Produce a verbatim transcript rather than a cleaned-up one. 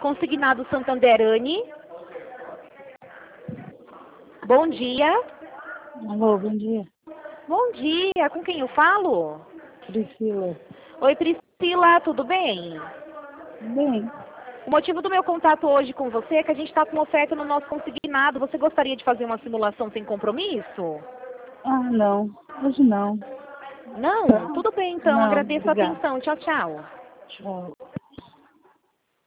Consignado Santanderani. Bom dia. Alô, bom dia. Bom dia, com quem eu falo? Priscila. Oi, Priscila, tudo bem? Bem, O motivo do meu contato hoje com você é que a gente está com uma oferta no nosso consignado. Você gostaria de fazer uma simulação sem compromisso? ah, não. Hoje não. Não? Tudo bem, então. Não, Agradeço a obrigada. atenção. Tchau, tchau. Tchau.